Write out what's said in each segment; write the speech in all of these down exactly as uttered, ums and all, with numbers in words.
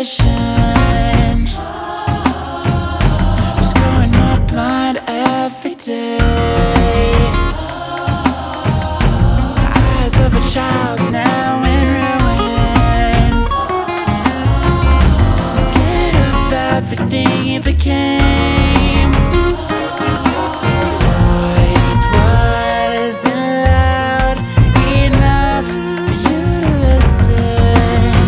vision. I'm screwing my blind every day. Eyes of a child now in ruins, scared of everything it became. Voice wasn't loud enough for you to listen.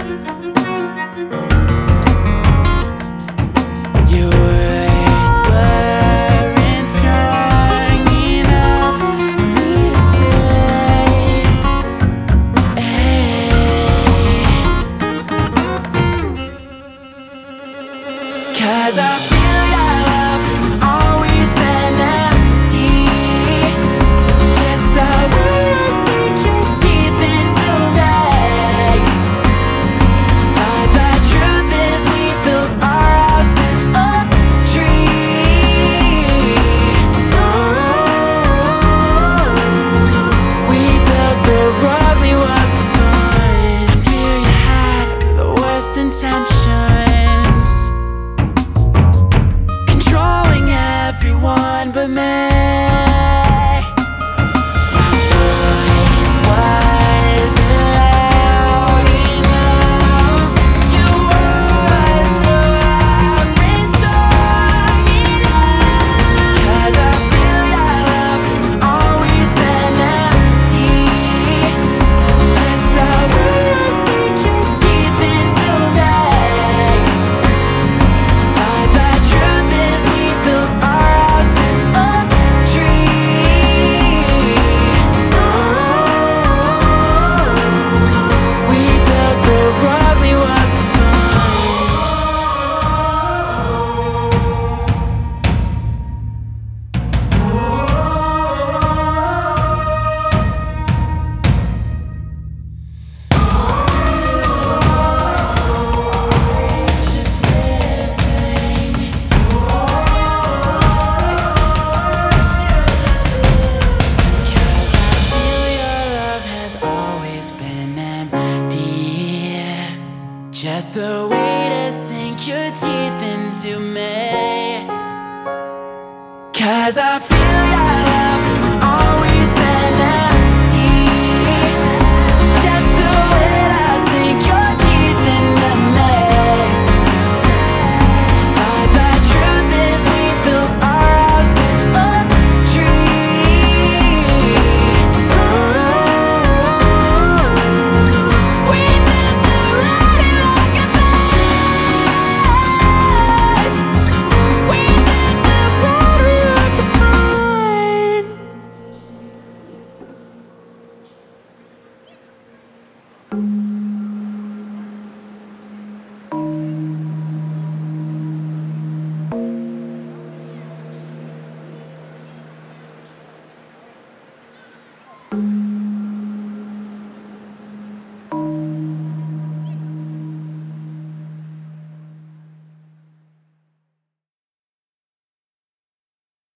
Your words weren't strong enough for me to say. Hey. 'Cause I feel your love has always been empty. Just the way I sink your teeth into me. But the truth is we built our house in a tree. We built the world we were born. I fear you had the worst intentions, controlling everyone but me. My voice wasn't loud enough. Your words weren't strong enough. 'Cause I feel your love has always been empty. Just the way I sink your teeth into me. But the truth is we built our house in a tree. We built the world we were born. Just living. 'Cause I feel your love has always been empty. Just a way to sink your teeth into me. 'Cause I feel